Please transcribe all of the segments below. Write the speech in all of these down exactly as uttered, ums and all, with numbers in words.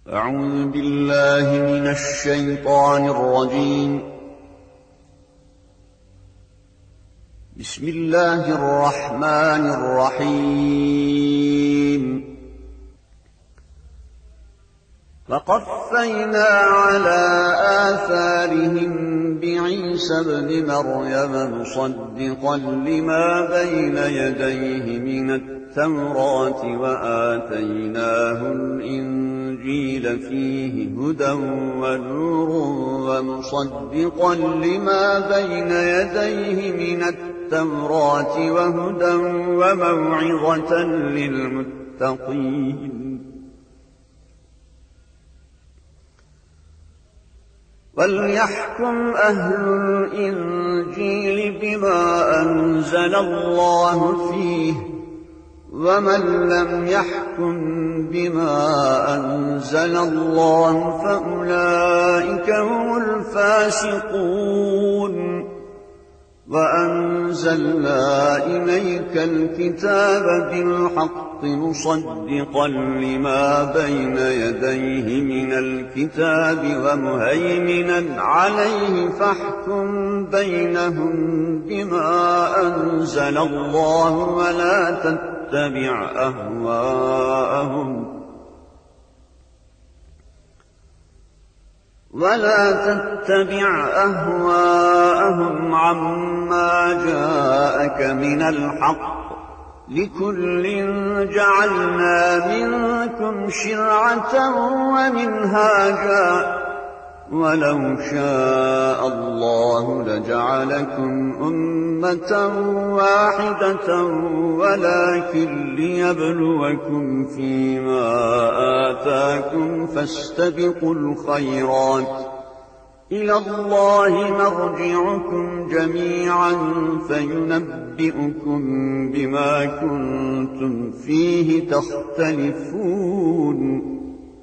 أعوذ بالله من الشيطان الرجيم. بسم الله الرحمن الرحيم. فقفينا على آثارهم بعيسى ابن مريم مصدقا لما بين يديه من التوراة وآتيناه الإنجيل فيه هدى ونور ومصدقا لما بين يديه من التوراة وهدى وموعظة للمتقين. وليحكم أهل الإنجيل بما أنزل الله فيه، ومن لم يحكم بما أنزل الله فأولئك هم الفاسقون. وأنزلنا إليك الكتاب بالحق مصدقا لما بين يديه من الكتاب ومهيمنا عليه، فاحكم بينهم بما أنزل الله ولا تتبع أهواءهم ولا تتبع أهواءهم عما جاءك من الحق، لكل جعلنا منكم شرعة ومنهاجا، ولو شاء الله لجعلكم أمة واحدة ولكن ليبلوكم فيما آتاكم، فاستبقوا الخيرات، إلى الله مرجعكم جميعا فينبئكم بما كنتم فيه تختلفون.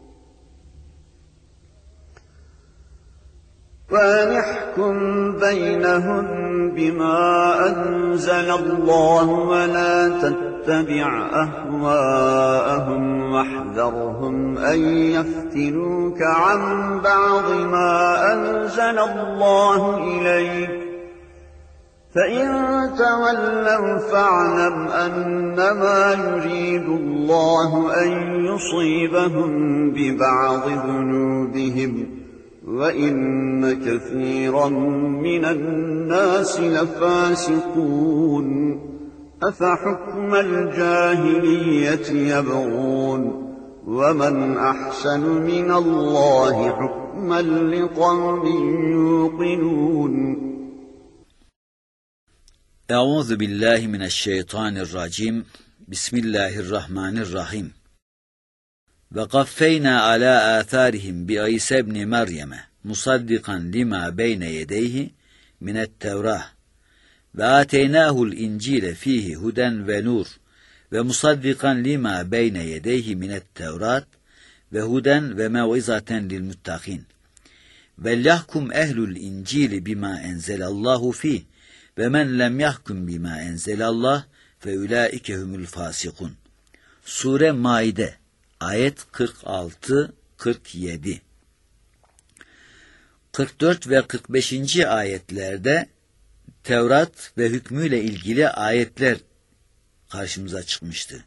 وَأَنِحْكُمْ بَيْنَهُم بِمَا أَنزَلَ اللَّهُ وَلَا تَتَّبِعْ أَهْوَاءَهُمْ وَاحْذَرْهُمْ أَن يَفْتِنُوكَ عَن بَعْضِ مَا أَنزَلَ اللَّهُ إِلَيْكَ، فَإِن تَوَلَّوْا فَاعْلَمْ أَنَّمَا يُرِيدُ اللَّهُ أَن يُصِيبَهُم بِبَعْضِ ذُنُوبِهِمْ، وَإِنَّ كَثِيرًا مِنَ النَّاسِ لَفَاسِقُونَ. أَفَحُكْمَ الْجَاهِلِيَّةِ يَبْغُونَ، وَمَنْ أَحْسَنُ مِنَ اللَّهِ حُكْمًا لِقَوْمٍ يُوقِنُونَ. Euzu billahi mineşşeytanirracim. Bismillahirrahmanirrahim. Ve kaffeyna ala atharihim bi İsa ibn Meryem musaddikan lima beyne yedeyhi minet tevrah ve ateynahu'l incile fihi huden ve nur ve musaddikan lima beyne yedeyhi minet tevrat ve huden ve mev'izaten lil muttakin. Ve yahkum ehlul incili bima enzelallahu fi ve men lem yahkum bima enzelallah fe ulaike humul fasikun. Sure Maide ayet kırk altı kırk yedi. kırk dört ve kırk beşinci ayetlerde Tevrat ve hükmüyle ilgili ayetler karşımıza çıkmıştı.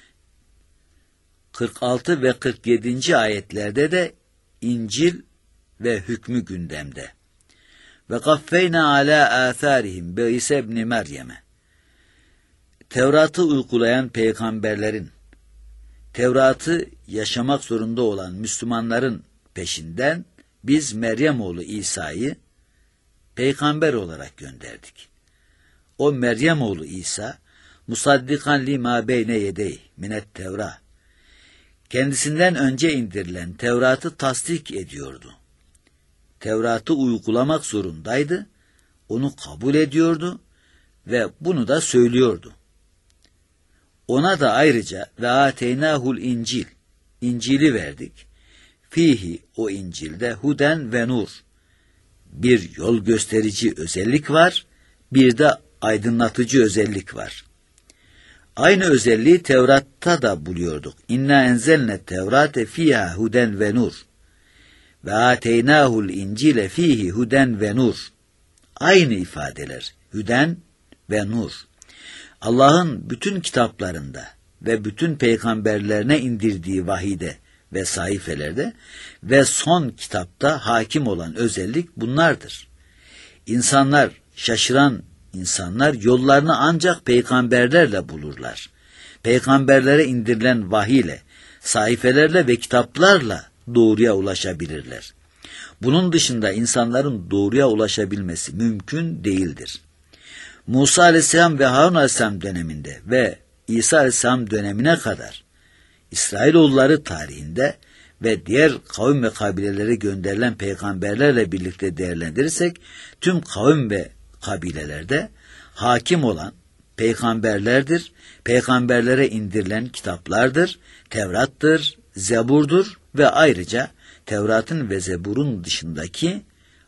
kırk altı ve kırk yedinci ayetlerde de İncil ve hükmü gündemde. Ve kaffeyna ala atharihim bi İsa ibn Meryem. Tevrat'ı uygulayan peygamberlerin, Tevrat'ı yaşamak zorunda olan Müslümanların peşinden biz Meryem oğlu İsa'yı peygamber olarak gönderdik. O Meryem oğlu İsa, musaddikan lima beyne yedey minet Tevrah, kendisinden önce indirilen Tevrat'ı tasdik ediyordu. Tevrat'ı uygulamak zorundaydı, onu kabul ediyordu ve bunu da söylüyordu. Ona da ayrıca ve ateynahul incil, İncil'i verdik. Fihi, o İncil'de huden ve nur, bir yol gösterici özellik var, bir de aydınlatıcı özellik var. Aynı özelliği Tevrat'ta da buluyorduk. İnna enzelne Tevrate fiha huden ve nur. Ve ateynâhul incile fihi huden ve nur. Aynı ifadeler. Hüden ve nur. Allah'ın bütün kitaplarında ve bütün peygamberlerine indirdiği vahide ve sayfelerde ve son kitapta hakim olan özellik bunlardır. İnsanlar, şaşıran insanlar yollarını ancak peygamberlerle bulurlar. Peygamberlere indirilen vahiyle, sayfelerle ve kitaplarla doğruya ulaşabilirler. Bunun dışında insanların doğruya ulaşabilmesi mümkün değildir. Musa Aleyhisselam ve Harun Aleyhisselam döneminde ve İsa Aleyhisselam dönemine kadar İsrailoğulları tarihinde ve diğer kavim ve kabilelere gönderilen peygamberlerle birlikte değerlendirirsek tüm kavim ve kabilelerde hakim olan peygamberlerdir, peygamberlere indirilen kitaplardır, Tevrat'tır, Zebur'dur ve ayrıca Tevrat'ın ve Zebur'un dışındaki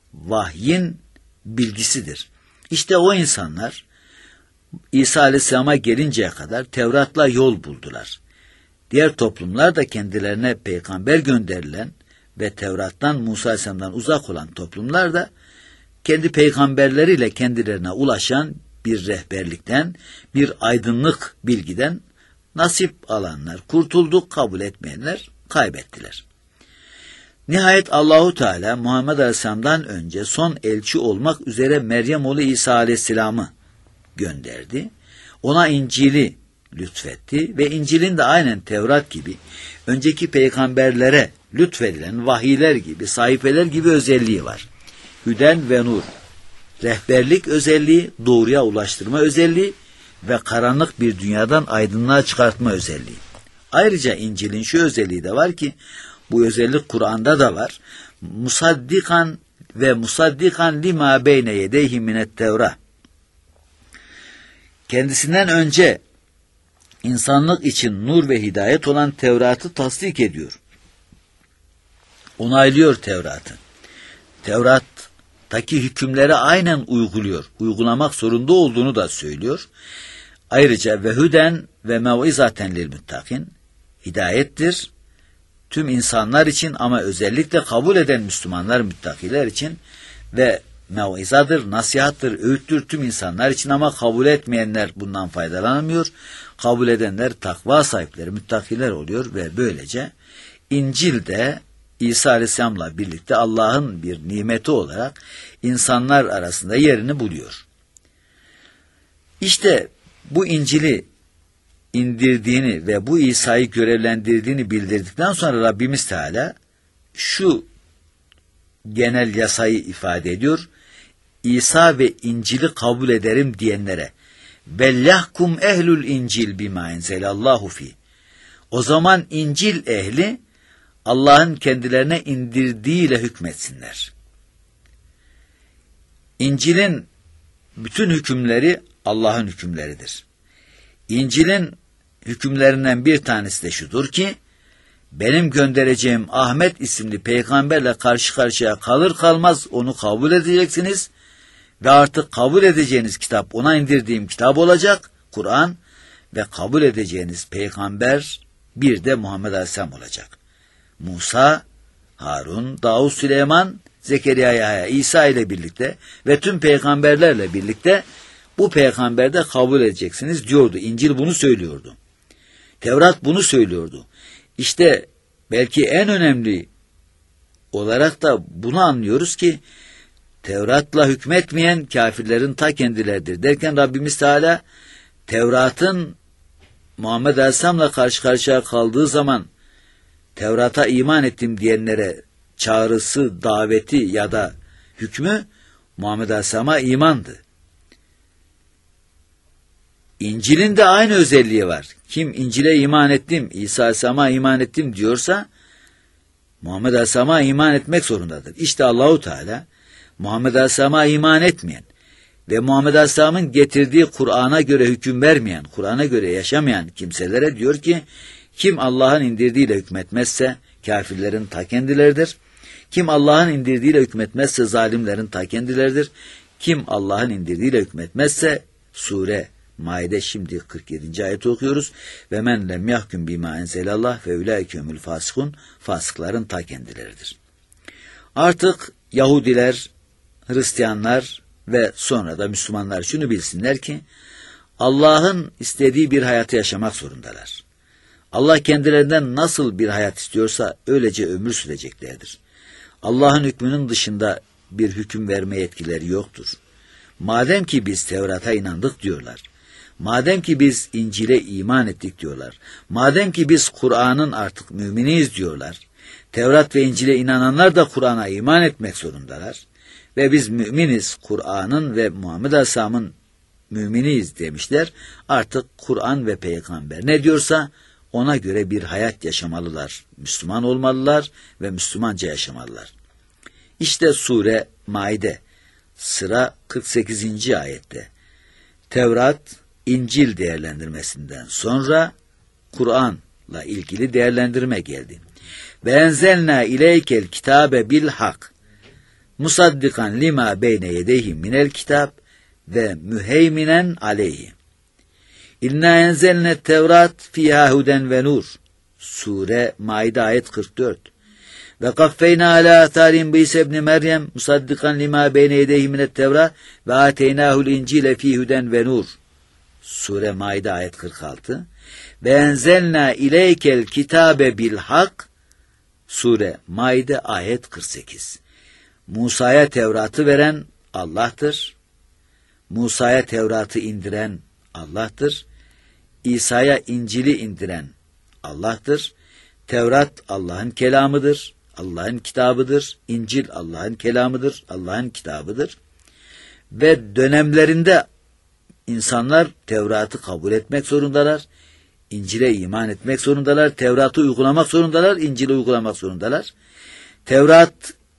vahyin bilgisidir. İşte o insanlar İsa Aleyhisselam'a gelinceye kadar Tevrat'la yol buldular. Diğer toplumlar da kendilerine peygamber gönderilen ve Tevrat'tan Musa Aleyhisselam'dan uzak olan toplumlar da kendi peygamberleriyle kendilerine ulaşan bir rehberlikten, bir aydınlık bilgiden nasip alanlar kurtuldu, kabul etmeyenler kaybettiler. Nihayet Allahu Teala Muhammed Aleyhisselam'dan önce son elçi olmak üzere Meryem oğlu İsa Aleyhisselam'ı gönderdi. Ona İncil'i lütfetti ve İncil'in de aynen Tevrat gibi önceki peygamberlere lütfedilen vahiyler gibi, sayfeler gibi özelliği var. Hüden ve nur, rehberlik özelliği, doğruya ulaştırma özelliği ve karanlık bir dünyadan aydınlığa çıkartma özelliği. Ayrıca İncil'in şu özelliği de var ki, bu özellik Kur'an'da da var. Musaddikan ve musaddikan lima beyne yedeyhi minet tevrah. Kendisinden önce insanlık için nur ve hidayet olan Tevrat'ı tasdik ediyor. Onaylıyor Tevrat'ı. Tevrat'taki hükümleri aynen uyguluyor. Uygulamak zorunda olduğunu da söylüyor. Ayrıca ve hüden ve mev'izaten lil muttakin, hidayettir tüm insanlar için ama özellikle kabul eden Müslümanlar, müttakiler için ve mev'izadır, nasihattır, öğüttür tüm insanlar için ama kabul etmeyenler bundan faydalanamıyor. Kabul edenler takva sahipleri, müttakiler oluyor ve böylece İncil de İsa Aleyhisselam'la birlikte Allah'ın bir nimeti olarak insanlar arasında yerini buluyor. İşte bu İncil'i indirdiğini ve bu İsa'yı görevlendirdiğini bildirdikten sonra Rabbimiz Teala şu genel yasayı ifade ediyor. İsa ve İncil'i kabul ederim diyenlere bellahkum ehlül İncil bima enzelallahu fi. O zaman İncil ehli Allah'ın kendilerine indirdiğiyle hükmetsinler. İncil'in bütün hükümleri Allah'ın hükümleridir. İncil'in hükümlerinden bir tanesi de şudur ki, benim göndereceğim Ahmet isimli peygamberle karşı karşıya kalır kalmaz onu kabul edeceksiniz ve artık kabul edeceğiniz kitap ona indirdiğim kitap olacak, Kur'an, ve kabul edeceğiniz peygamber bir de Muhammed Aleyhisselam olacak. Musa, Harun, Davud, Süleyman, Zekeriya, Yahya, İsa ile birlikte ve tüm peygamberlerle birlikte bu peygamberde kabul edeceksiniz diyordu. İncil bunu söylüyordu. Tevrat bunu söylüyordu. İşte belki en önemli olarak da bunu anlıyoruz ki Tevrat'la hükmetmeyen kafirlerin ta kendileridir derken Rabbimiz Teala Tevrat'ın Muhammed Aleyhisselam'la karşı karşıya kaldığı zaman Tevrat'a iman ettim diyenlere çağrısı, daveti ya da hükmü Muhammed Aleyhisselam'a imandı. İncil'in de aynı özelliği var. Kim İncil'e iman ettim, İsa Aleyhisselam'a iman ettim diyorsa Muhammed Aleyhisselam'a iman etmek zorundadır. İşte Allahu Teala Muhammed Aleyhisselam'a iman etmeyen ve Muhammed Aleyhisselam'ın getirdiği Kur'an'a göre hüküm vermeyen, Kur'an'a göre yaşamayan kimselere diyor ki, kim Allah'ın indirdiğiyle hükmetmezse kafirlerin ta kendileridir. Kim Allah'ın indirdiğiyle hükmetmezse zalimlerin ta kendileridir. Kim Allah'ın indirdiğiyle hükmetmezse sure Maide şimdi kırk yedinci ayeti okuyoruz. Ve men lem yahkum bima enzelallah ve ulaikehumul fasikun, fasıkların ta kendileridir. Artık Yahudiler, Hristiyanlar ve sonra da Müslümanlar şunu bilsinler ki Allah'ın istediği bir hayatı yaşamak zorundalar. Allah kendilerinden nasıl bir hayat istiyorsa öylece ömür süreceklerdir. Allah'ın hükmünün dışında bir hüküm verme yetkileri yoktur. Madem ki biz Tevrat'a inandık diyorlar, madem ki biz İncil'e iman ettik diyorlar, madem ki biz Kur'an'ın artık müminiyiz diyorlar, Tevrat ve İncil'e inananlar da Kur'an'a iman etmek zorundalar ve biz müminiz, Kur'an'ın ve Muhammed Aleyhisselam'ın müminiyiz demişler. Artık Kur'an ve Peygamber ne diyorsa ona göre bir hayat yaşamalılar, Müslüman olmalılar ve Müslümanca yaşamalılar. İşte Sure Maide, sıra kırk sekizinci ayette. Tevrat, İncil değerlendirmesinden sonra Kur'an'la ilgili değerlendirme geldi. Ve enzelna ileykel kitabe bil hak, musaddikan lima beyne yedeyhi minel kitab ve müheyminen aleyhi. İnna enzelne tevrat fiha huden ve nur. Sure Maide ayet kırk dört. Ve kaffeyna ala atarin bi İsa ibn Meryem musaddikan lima beyne yedeyhi minet tevrat ve ateynahul incile fi huden ve nur. Sure Maide ayet kırk altı. Ve enzelna ileykel kitabe bil hak. Sure Maide ayet kırk sekiz. Musa'ya Tevrat'ı veren Allah'tır. Musa'ya Tevrat'ı indiren Allah'tır. İsa'ya İncil'i indiren Allah'tır. Tevrat Allah'ın kelamıdır, Allah'ın kitabıdır. İncil Allah'ın kelamıdır, Allah'ın kitabıdır. Ve dönemlerinde insanlar Tevrat'ı kabul etmek zorundalar. İncil'e iman etmek zorundalar. Tevrat'ı uygulamak zorundalar. İncil'i uygulamak zorundalar. Tevrat,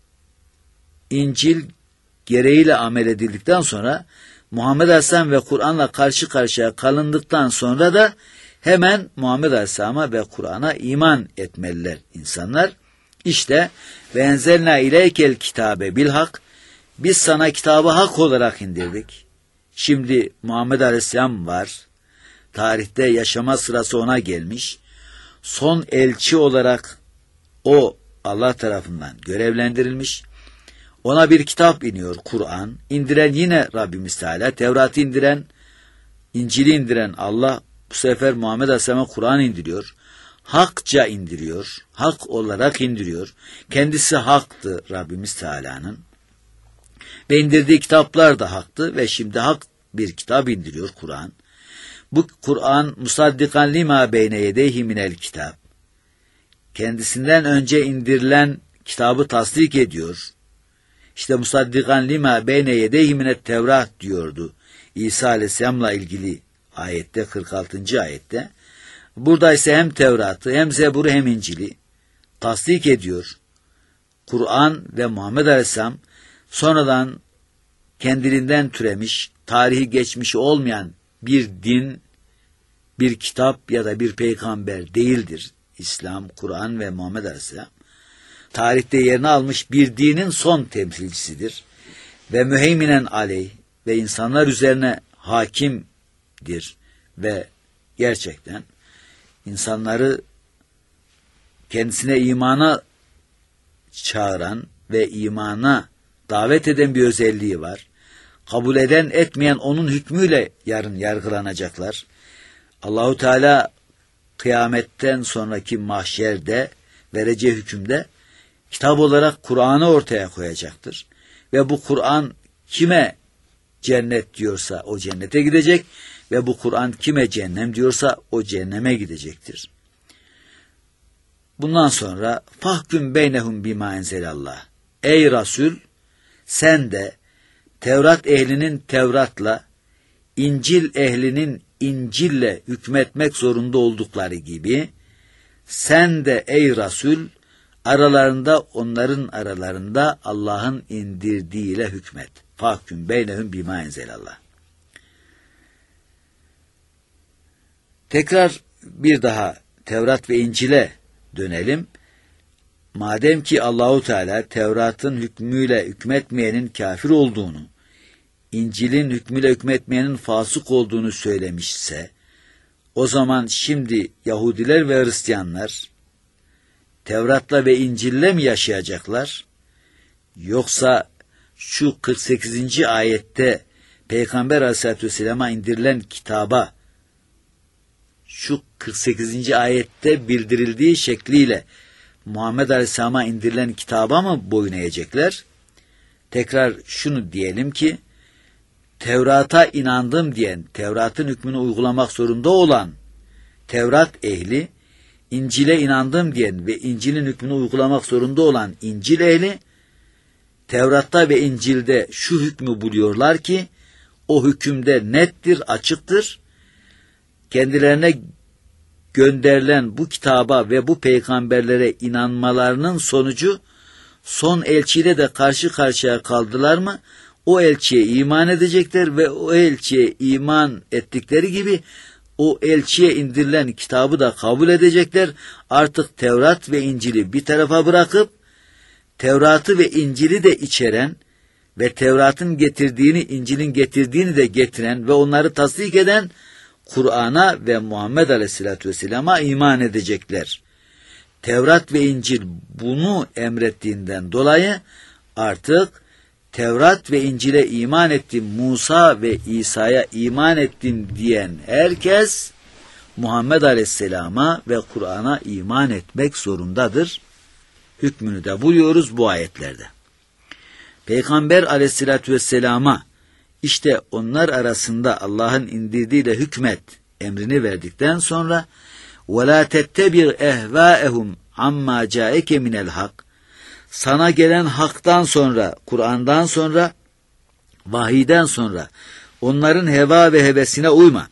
İncil gereğiyle amel edildikten sonra Muhammed Aleyhisselam ve Kur'an'la karşı karşıya kalındıktan sonra da hemen Muhammed Aleyhisselam'a ve Kur'an'a iman etmeliler insanlar. İşte ve enzelna ileykel kitabe bil hak, biz sana kitabı hak olarak indirdik. Şimdi Muhammed Aleyhisselam var. Tarihte yaşama sırası ona gelmiş. Son elçi olarak o Allah tarafından görevlendirilmiş. Ona bir kitap iniyor, Kur'an. İndiren yine Rabbimiz Teala. Tevrat'ı indiren, İncil'i indiren Allah bu sefer Muhammed Aleyhisselam'a Kur'an indiriyor. Hakça indiriyor. Hak olarak indiriyor. Kendisi haktı Rabbimiz Teala'nın. Ve indirdiği kitaplar da haktı ve şimdi hak bir kitap indiriyor Kur'an. Bu Kur'an musaddikan lima beyne yedeyhi minel kitap. Kendisinden önce indirilen kitabı tasdik ediyor. İşte musaddikan lima beyne yedeyhi minet tevrat diyordu İsa Aleyhisselam'la ilgili ayette, kırk altıncı ayette. Burada ise hem Tevrat'ı hem Zebur'u hem İncil'i tasdik ediyor. Kur'an ve Muhammed Aleyhisselam sonradan kendiliğinden türemiş, tarihi geçmişi olmayan bir din, bir kitap ya da bir peygamber değildir. İslam, Kur'an ve Muhammed Aleyhisselam tarihte yerini almış bir dinin son temsilcisidir. Ve müheyminen aleyh ve insanlar üzerine hakimdir ve gerçekten insanları kendisine imana çağıran ve imana davet eden bir özelliği var. Kabul eden etmeyen onun hükmüyle yarın yargılanacaklar. Allahu Teala kıyametten sonraki mahşerde vereceği hükümde kitap olarak Kur'an'ı ortaya koyacaktır. Ve bu Kur'an kime cennet diyorsa o cennete gidecek ve bu Kur'an kime cehennem diyorsa o cehenneme gidecektir. Bundan sonra fahküm beynehum bima enzelallah. Ey Resul, sen de Tevrat ehlinin Tevrat'la, İncil ehlinin İncil'le hükmetmek zorunda oldukları gibi, sen de ey Resul, aralarında onların aralarında Allah'ın indirdiğiyle hükmet. Fahküm beynehum bima enzelallah. Tekrar bir daha Tevrat ve İncil'e dönelim. Madem ki Allahu Teala Tevrat'ın hükmüyle hükmetmeyenin kafir olduğunu, İncil'in hükmüyle hükmetmeyenin fasık olduğunu söylemişse, o zaman şimdi Yahudiler ve Hristiyanlar Tevrat'la ve İncil'le mi yaşayacaklar? Yoksa şu kırk sekizinci ayette Peygamber Aleyhisselatü Vesselam'a indirilen kitaba, şu kırk sekizinci ayette bildirildiği şekliyle Muhammed Aleyhisselam'a indirilen kitaba mı boyun eğecekler? Tekrar şunu diyelim ki, Tevrat'a inandım diyen, Tevrat'ın hükmünü uygulamak zorunda olan Tevrat ehli, İncil'e inandım diyen ve İncil'in hükmünü uygulamak zorunda olan İncil ehli, Tevrat'ta ve İncil'de şu hükmü buluyorlar ki, o hükümde nettir, açıktır. Kendilerine gönderilen bu kitaba ve bu peygamberlere inanmalarının sonucu, son elçiyle de karşı karşıya kaldılar mı, o elçiye iman edecekler ve o elçiye iman ettikleri gibi o elçiye indirilen kitabı da kabul edecekler. Artık Tevrat ve İncil'i bir tarafa bırakıp, Tevrat'ı ve İncil'i de içeren ve Tevrat'ın getirdiğini, İncil'in getirdiğini de getiren ve onları tasdik eden Kur'an'a ve Muhammed Aleyhisselatü Vesselam'a iman edecekler. Tevrat ve İncil bunu emrettiğinden dolayı artık Tevrat ve İncil'e iman ettim, Musa ve İsa'ya iman ettim diyen herkes Muhammed Aleyhisselam'a ve Kur'an'a iman etmek zorundadır. Hükmünü de buluyoruz bu ayetlerde. Peygamber Aleyhisselatü Vesselam'a işte onlar arasında Allah'ın indirdiğiyle hükmet emrini verdikten sonra وَلَا تَتَّبِرْ اَهْوَاءَهُمْ عَمَّا جَاءَكَ مِنَ الْحَقِّ Sana gelen haktan sonra, Kur'an'dan sonra, vahiyden sonra onların heva ve hevesine uyma.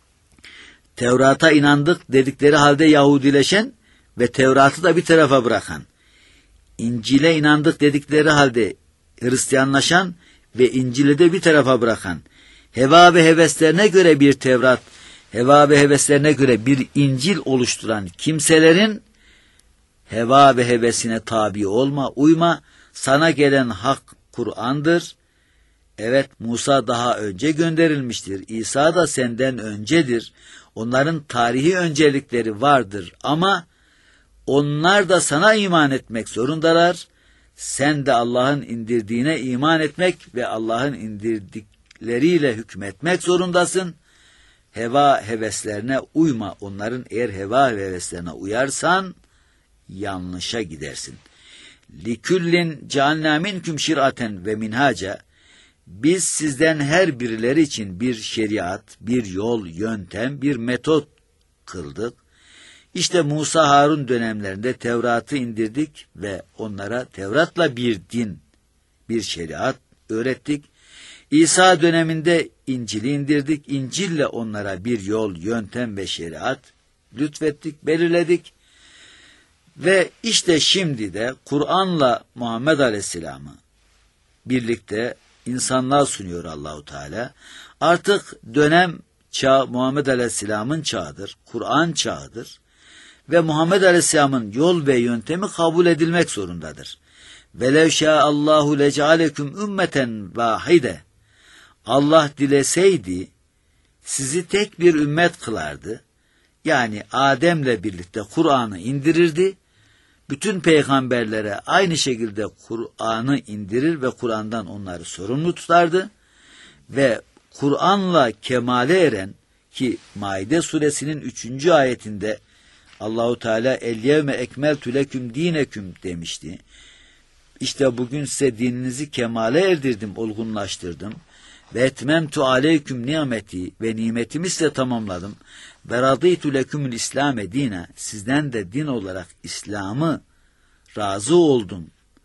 Tevrat'a inandık dedikleri halde Yahudileşen ve Tevrat'ı da bir tarafa bırakan, İncil'e inandık dedikleri halde Hristiyanlaşan ve İncil'i de bir tarafa bırakan, heva ve heveslerine göre bir Tevrat, heva ve heveslerine göre bir İncil oluşturan kimselerin heva ve hevesine tabi olma, uyma. Sana gelen hak Kur'an'dır. Evet, Musa daha önce gönderilmiştir. İsa da senden öncedir. Onların tarihi öncelikleri vardır ama onlar da sana iman etmek zorundalar. Sen de Allah'ın indirdiğine iman etmek ve Allah'ın indirdikleriyle hükmetmek zorundasın. Heva heveslerine uyma. Onların eğer heva ve heveslerine uyarsan yanlışa gidersin. Liküllin cealnâ minküm şir'aten ve minhaca. Biz sizden her birileri için bir şeriat, bir yol, yöntem, bir metot kıldık. İşte Musa Harun dönemlerinde Tevrat'ı indirdik ve onlara Tevrat'la bir din, bir şeriat öğrettik. İsa döneminde İncil'i indirdik. İncil'le onlara bir yol, yöntem ve şeriat lütfettik, belirledik. Ve işte şimdi de Kur'an'la Muhammed Aleyhisselam'ı birlikte insanlığa sunuyor Allahu Teala. Artık dönem çağ Muhammed Aleyhisselam'ın çağıdır, Kur'an çağıdır ve Muhammed Aleyhisselam'ın yol ve yöntemi kabul edilmek zorundadır. Velev şâ'allahu lec'aleküm ümmeten vâhide. Allah dileseydi sizi tek bir ümmet kılardı. Yani Adem'le birlikte Kur'an'ı indirirdi. Bütün peygamberlere aynı şekilde Kur'an'ı indirir ve Kur'an'dan onları sorumlu tutardı. Ve Kur'an'la kemale eren ki Maide suresinin üçüncü ayetinde Allahu Teala el yevme ekmeltu leküm dineküm demişti. İşte bugün size dininizi kemale erdirdim, olgunlaştırdım. Ve etmemtu aleyküm nimeti ve nimetimi size tamamladım. Ve radıytu lekümül İslame dine. Sizden de din olarak İslam'ı razı oldum.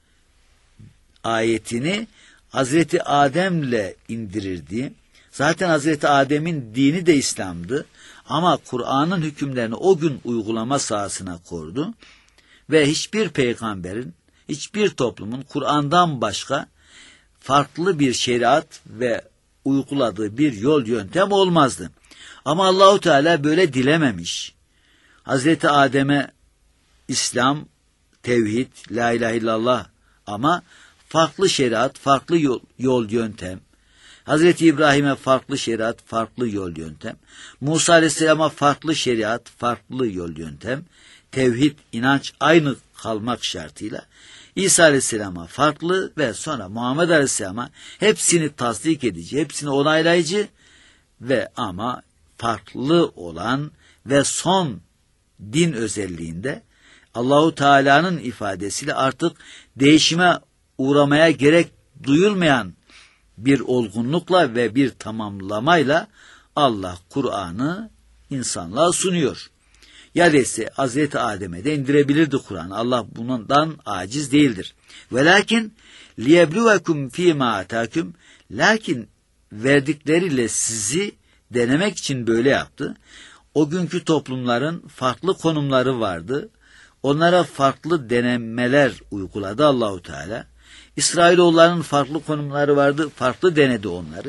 Ayetini Hazreti Adem'le indirirdi. Zaten Hazreti Adem'in dini de İslam'dı. Ama Kur'an'ın hükümlerini o gün uygulama sahasına koydu. Ve hiçbir peygamberin, hiçbir toplumun Kur'an'dan başka farklı bir şeriat ve uyguladığı bir yol yöntem olmazdı. Ama Allahu Teala böyle dilememiş. Hazreti Adem'e İslam, tevhid, la ilahe illallah ama farklı şeriat, farklı yol, yol yöntem, Hazreti İbrahim'e farklı şeriat, farklı yol yöntem. Musa Aleyhisselam'a farklı şeriat, farklı yol yöntem. Tevhid, inanç aynı kalmak şartıyla. İsa Aleyhisselam'a farklı ve sonra Muhammed Aleyhisselam'a hepsini tasdik edici, hepsini onaylayıcı ve ama farklı olan ve son din özelliğinde Allahu Teala'nın ifadesiyle artık değişime uğramaya gerek duyulmayan bir olgunlukla ve bir tamamlamayla Allah Kur'an'ı insanlığa sunuyor. Ya dese Hazreti Adem'e de indirebilirdi Kur'an. Allah bundan aciz değildir. Velakin liyebluvekum fîmâ atâküm, lakin verdikleriyle sizi denemek için böyle yaptı. O günkü toplumların farklı konumları vardı. Onlara farklı denemeler uyguladı Allahu Teala. İsrailoğullarının farklı konumları vardı, farklı denedi onları.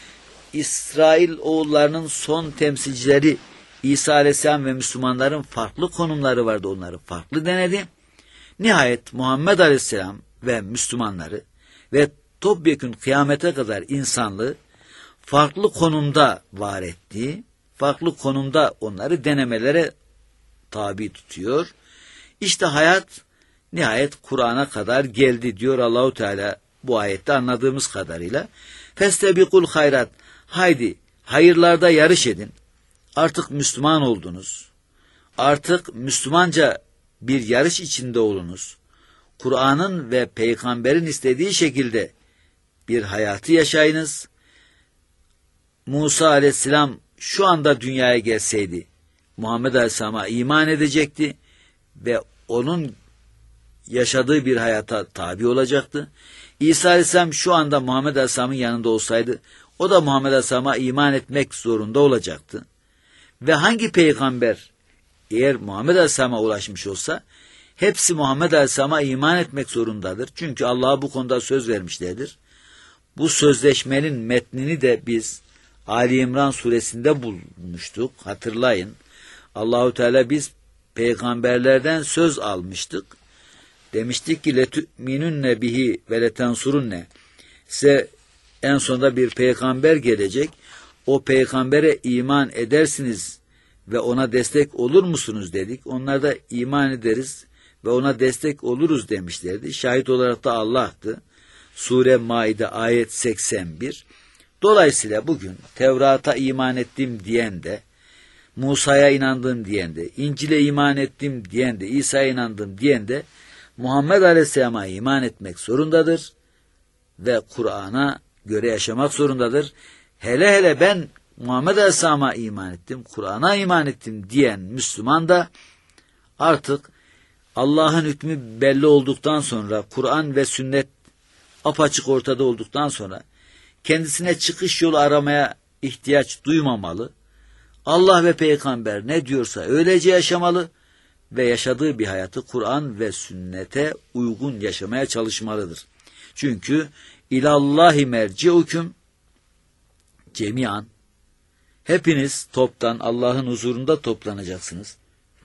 İsrailoğullarının son temsilcileri İsa Aleyhisselam ve Müslümanların farklı konumları vardı, onları farklı denedi. Nihayet Muhammed Aleyhisselam ve Müslümanları ve topyekün kıyamete kadar insanlığı farklı konumda var etti. Farklı konumda onları denemelere tabi tutuyor. İşte hayat nihayet Kur'an'a kadar geldi diyor Allahu Teala bu ayette anladığımız kadarıyla. Festebikul hayrat, haydi hayırlarda yarış edin. Artık Müslüman oldunuz. Artık Müslümanca bir yarış içinde olunuz. Kur'an'ın ve peygamberin istediği şekilde bir hayatı yaşayınız. Musa Aleyhisselam şu anda dünyaya gelseydi Muhammed Aleyhisselam'a iman edecekti ve onun yaşadığı bir hayata tabi olacaktı. İsa Aleyhisselam şu anda Muhammed Aleyhisselam'ın yanında olsaydı o da Muhammed Aleyhisselam'a iman etmek zorunda olacaktı. Ve hangi peygamber eğer Muhammed Aleyhisselam'a ulaşmış olsa hepsi Muhammed Aleyhisselam'a iman etmek zorundadır. Çünkü Allah'a bu konuda söz vermişlerdir. Bu sözleşmenin metnini de biz Ali İmran suresinde bulmuştuk. Hatırlayın. Allahu Teala biz peygamberlerden söz almıştık. Demiştik ki letü'minünne bihi ve letensurunne. Size en sonunda bir peygamber gelecek. O peygambere iman edersiniz ve ona destek olur musunuz dedik. Onlar da iman ederiz ve ona destek oluruz demişlerdi. Şahit olarak da Allah'tı. Sure Maide ayet seksen bir. Dolayısıyla bugün Tevrat'a iman ettim diyen de, Musa'ya inandım diyen de, İncil'e iman ettim diyen de, İsa'ya inandım diyen de Muhammed Aleyhisselam'a iman etmek zorundadır ve Kur'an'a göre yaşamak zorundadır. Hele hele ben Muhammed Aleyhisselam'a iman ettim, Kur'an'a iman ettim diyen Müslüman da artık Allah'ın hükmü belli olduktan sonra, Kur'an ve sünnet apaçık ortada olduktan sonra kendisine çıkış yolu aramaya ihtiyaç duymamalı. Allah ve peygamber ne diyorsa öylece yaşamalı ve yaşadığı bir hayatı Kur'an ve sünnete uygun yaşamaya çalışmalıdır. Çünkü ilallahi merci'ukum cemiyan, hepiniz toptan Allah'ın huzurunda toplanacaksınız.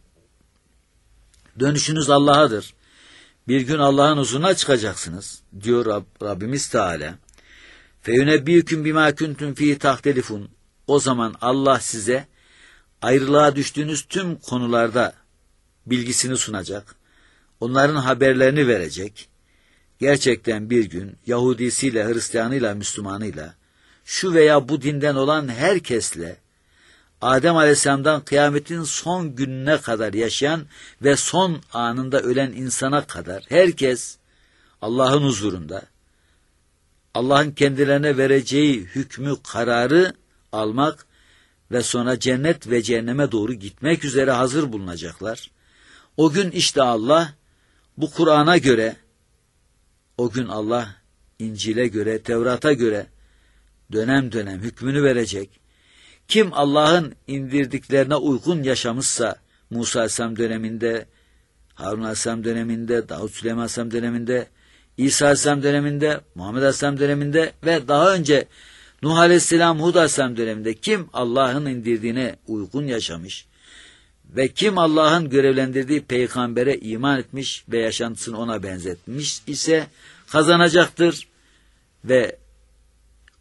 Dönüşünüz Allah'adır. Bir gün Allah'ın huzuruna çıkacaksınız diyor Rab, Rabbimiz Teala. Feyunebbiyüküm bimâ kuntum fîhî tahtelifun. O zaman Allah size ayrılığa düştüğünüz tüm konularda bilgisini sunacak. Onların haberlerini verecek. Gerçekten bir gün Yahudisiyle, Hristiyanıyla, Müslümanıyla, şu veya bu dinden olan herkesle, Adem Aleyhisselam'dan kıyametin son gününe kadar yaşayan ve son anında ölen insana kadar herkes Allah'ın huzurunda, Allah'ın kendilerine vereceği hükmü, kararı almak ve sonra cennet ve cehenneme doğru gitmek üzere hazır bulunacaklar. O gün işte Allah bu Kur'an'a göre, o gün Allah İncil'e göre, Tevrat'a göre dönem dönem hükmünü verecek. Kim Allah'ın indirdiklerine uygun yaşamışsa, Musa Aleyhisselam döneminde, Harun Aleyhisselam döneminde, Davud Süleyman Aleyhisselam döneminde, İsa Aleyhisselam döneminde, Muhammed Aleyhisselam döneminde ve daha önce Nuh Aleyhisselam, Hud Aleyhisselam döneminde kim Allah'ın indirdiğine uygun yaşamış ve kim Allah'ın görevlendirdiği peygambere iman etmiş ve yaşantısını ona benzetmiş ise kazanacaktır ve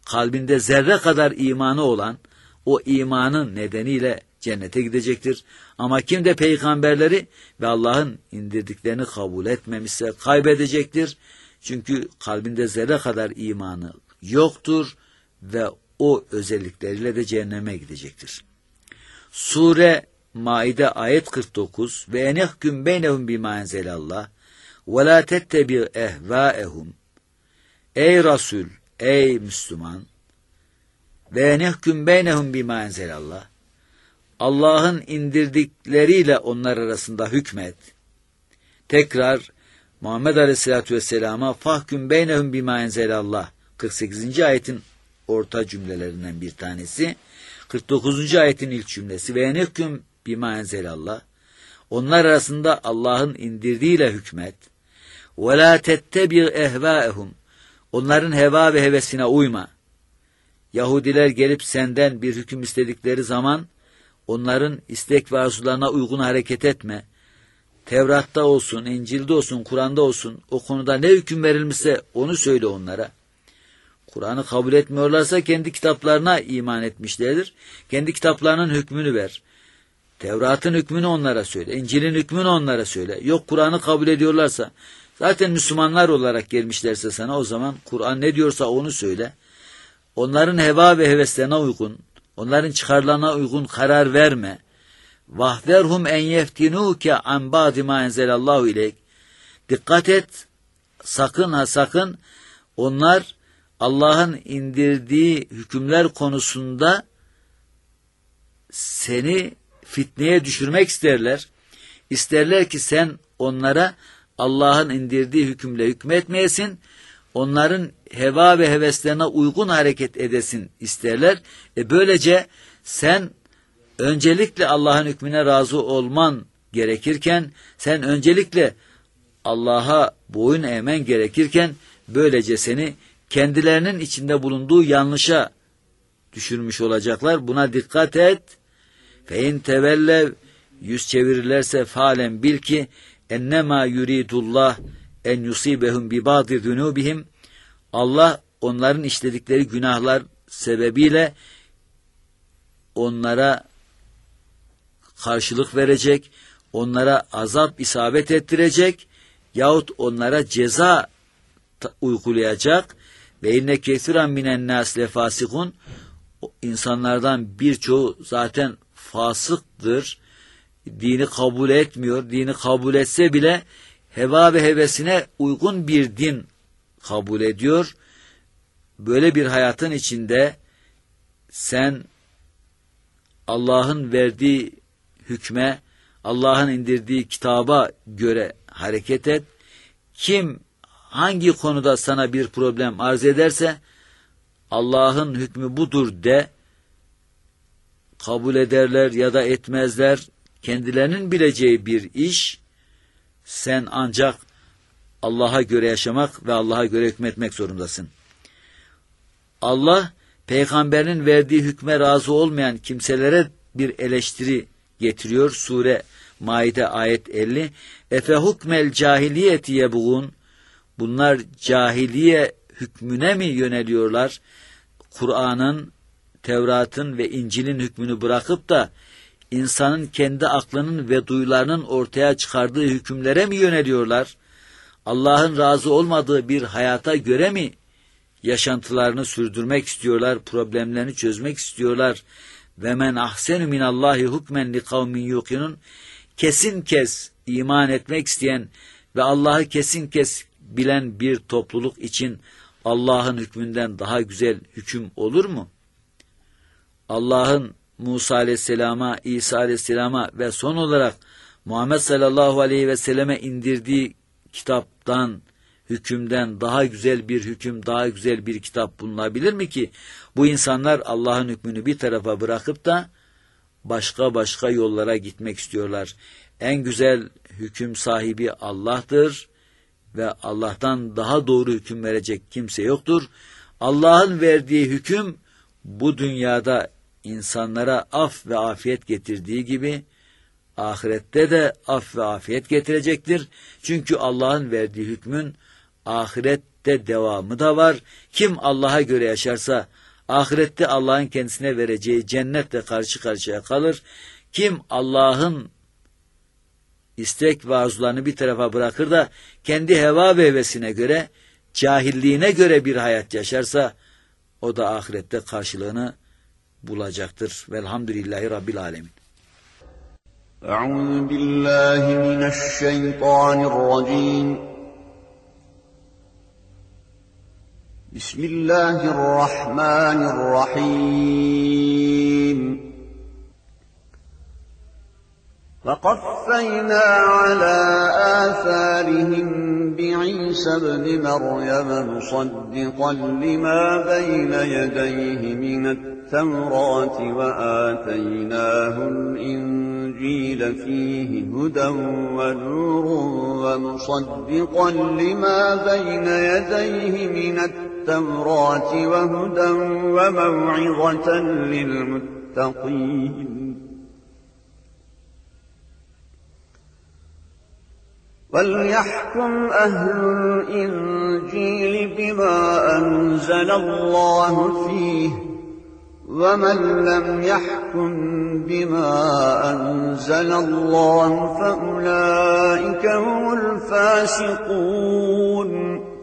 kalbinde zerre kadar imanı olan o imanın nedeniyle cennete gidecektir. Ama kim de peygamberleri ve Allah'ın indirdiklerini kabul etmemişse kaybedecektir. Çünkü kalbinde zerre kadar imanı yoktur ve o özellikleriyle de cehenneme gidecektir. Sure Maide ayet kırk dokuz ve enehküm beynehum bima enzelallah ve la tettebi ehvaehum. Ey Resul, ey Müslüman, ve enehküm beynehum bima enzelallah. Allah'ın indirdikleriyle onlar arasında hükmet. Tekrar Muhammed Aleyhisselatü Vesselam'a fahküm beynehum bima enzelallah. kırk sekizinci ayetin orta cümlelerinden bir tanesi. kırk dokuzuncu ayetin ilk cümlesi ve enehküm bima enzelallah. Onlar arasında Allah'ın indirdiğiyle hükmet. Ve la tettebi ehvaehum. Onların heva ve hevesine uyma. Yahudiler gelip senden bir hüküm istedikleri zaman onların istek ve arzularına uygun hareket etme. Tevrat'ta olsun, İncil'de olsun, Kur'an'da olsun o konuda ne hüküm verilmişse onu söyle onlara. Kur'an'ı kabul etmiyorlarsa kendi kitaplarına iman etmişlerdir. Kendi kitaplarının hükmünü ver. Tevrat'ın hükmünü onlara söyle. İncil'in hükmünü onlara söyle. Yok Kur'an'ı kabul ediyorlarsa, zaten Müslümanlar olarak gelmişlerse sana o zaman Kur'an ne diyorsa onu söyle. Onların heva ve heveslerine uygun, onların çıkarlarına uygun karar verme. Vahderhum en yeftinuke an ba'di ma enzelallahu ileyk. Dikkat et, sakın ha sakın, onlar Allah'ın indirdiği hükümler konusunda seni fitneye düşürmek isterler. İsterler ki sen onlara Allah'ın indirdiği hükümle hükmetmeyesin, onların heva ve heveslerine uygun hareket edesin isterler. E böylece sen öncelikle Allah'ın hükmüne razı olman gerekirken, sen öncelikle Allah'a boyun eğmen gerekirken, böylece seni kendilerinin içinde bulunduğu yanlışa düşürmüş olacaklar. Buna dikkat et. Fe in tevellev, yüz çevirirlerse falen bil ki ennema yuridullah en yusibehum bi ba'di zunubihim. Allah onların işledikleri günahlar sebebiyle onlara karşılık verecek, onlara azap isabet ettirecek yahut onlara ceza uygulayacak. Ve inne kesiran minen nas lefasikun. İnsanlardan birçoğu zaten fasıktır. Dini kabul etmiyor. Dini kabul etse bile heva ve hevesine uygun bir din kabul ediyor. Böyle bir hayatın içinde sen Allah'ın verdiği hükme, Allah'ın indirdiği kitaba göre hareket et. Kim hangi konuda sana bir problem arz ederse Allah'ın hükmü budur de, kabul ederler ya da etmezler, kendilerinin bileceği bir iş. Sen ancak Allah'a göre yaşamak ve Allah'a göre hükmetmek zorundasın. Allah peygamberin verdiği hükme razı olmayan kimselere bir eleştiri getiriyor. Sure Maide ayet elli. Efe hukmel cahiliyeti yebğun. Bunlar cahiliye hükmüne mi yöneliyorlar? Kur'an'ın, Tevrat'ın ve İncil'in hükmünü bırakıp da insanın kendi aklının ve duyularının ortaya çıkardığı hükümlere mi yöneliyorlar? Allah'ın razı olmadığı bir hayata göre mi yaşantılarını sürdürmek istiyorlar, problemlerini çözmek istiyorlar? Ve men ahsenu minallahi hukmen li kavmin yuqinun. Kesin kes iman etmek isteyen ve Allah'ı kesin kes bilen bir topluluk için Allah'ın hükmünden daha güzel hüküm olur mu? Allah'ın Musa Aleyhisselam'a, İsa Aleyhisselam'a ve son olarak Muhammed sallallahu aleyhi ve selleme indirdiği kitaptan, hükümden daha güzel bir hüküm, daha güzel bir kitap bulunabilir mi ki? Bu insanlar Allah'ın hükmünü bir tarafa bırakıp da başka başka yollara gitmek istiyorlar. En güzel hüküm sahibi Allah'tır ve Allah'tan daha doğru hüküm verecek kimse yoktur. Allah'ın verdiği hüküm bu dünyada insanlara af ve afiyet getirdiği gibi ahirette de af ve afiyet getirecektir. Çünkü Allah'ın verdiği hükmün ahiret ahirette devamı da var. Kim Allah'a göre yaşarsa ahirette Allah'ın kendisine vereceği cennetle karşı karşıya kalır. Kim Allah'ın istek ve arzularını bir tarafa bırakır da kendi heva ve hevesine göre, cahilliğine göre bir hayat yaşarsa o da ahirette karşılığını bulacaktır. Velhamdülillahi Rabbil Alemin. Euzu billahi mineşşeytanirracim. Bismillahirrahmanirrahim. فَقَفَّيْنَا عَلَى آثَارِهِمْ بِعِيسَى ابْنِ مَرْيَمَ مُصَدِّقًا لِمَا بَيْنَ يَدَيْهِ مِنَ التَّوْرَاةِ وَآتَيْنَاهُ الْإِنْجِيلَ فِيهِ هُدًى وَنُورٌ وَمُصَدِّقًا لِمَا بَيْنَ يَدَيْهِ مِنَ التَّوْرَاةِ وَهُدًى وَمَوْعِظَةً لِلْمُتَّقِينَ. وَلْيَحْكُمْ أَهْلُ الْإِنْجِيلِ بِمَا أَنْزَلَ اللَّهُ فِيهِ وَمَنْ لَمْ يَحْكُمْ بِمَا أَنْزَلَ اللَّهُ فَأُولَئِكَ هُمُ الْفَاسِقُونَ.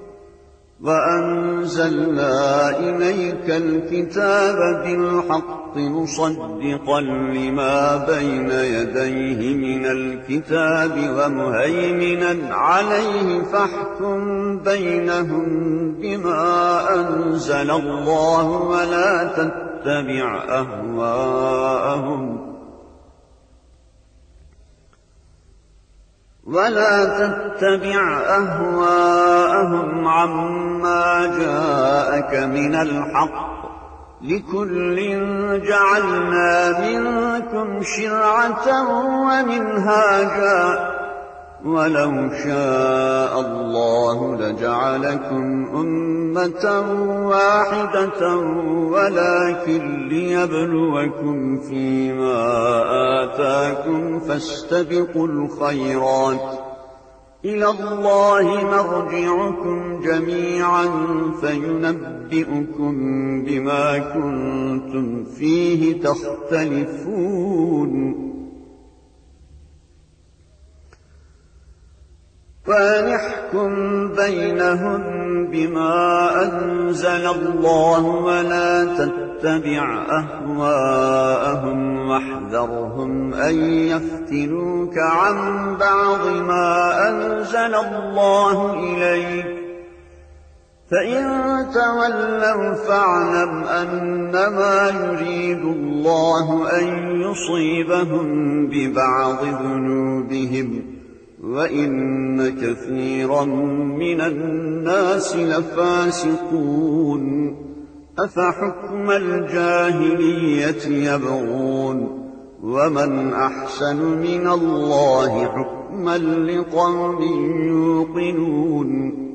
وَأَنزَلْنَا إِلَيْكَ الْكِتَابَ بِالْحَقِّ مُصَدِّقًا لِمَا بَيْنَ يَدَيْهِ مِنَ الْكِتَابِ وَمُهَيْمِنًا عَلَيْهِ فَاحْكُم بَيْنَهُم بِمَا أَنزَلَ اللَّهُ وَلَا تَتَّبِعْ أَهْوَاءَهُمْ وَلَا تَتَّبِعْ أَهْوَاءَهُمْ عَمَّا جَاءَكَ مِنَ الْحَقِّ. لِكُلٍّ جَعَلْنَا مِنكُمْ شِرْعَةً وَمِنْهَاجًا وَلَوْ شَاءَ اللَّهُ لَجَعَلَكُمْ أُمَّةً وَاحِدَةً وَلَكِنْ لِيَبْلُوَكُمْ فِيمَا آتَاكُمْ فَاسْتَبِقُوا الْخَيْرَاتِ إِلَى اللَّهِ مَرْجِعُكُمْ جَمِيعًا فَيُنَبِّئُكُم بِمَا كُنتُمْ فِيهِ تَخْتَلِفُونَ. وَأَنِحْكُم بَيْنَهُم بِمَا أَنزَلَ اللَّهُ وَلَا تَتَّبِعْ أَهْوَاءَهُمْ وَاحْذَرْهُمْ أَن يَفْتِنُوكَ عَن بَعْضِ مَا أَنزَلَ اللَّهُ إِلَيْكَ فَإِن تَوَلَّوْا فَاعْلَمْ أَنَّمَا يُرِيدُ اللَّهُ أَن يُصِيبَهُم بِبَعْضِ ذُنُوبِهِمْ وَإِنَّ كَثِيرًا مِنَ النَّاسِ لَفَاسِقُونَ. أَفَحُكْمَ الْجَاهِلِيَّةِ يَبْغُونَ وَمَنْ أَحْسَنُ مِنَ اللَّهِ حُكْمًا لِقَوْمٍ يُوقِنُونَ.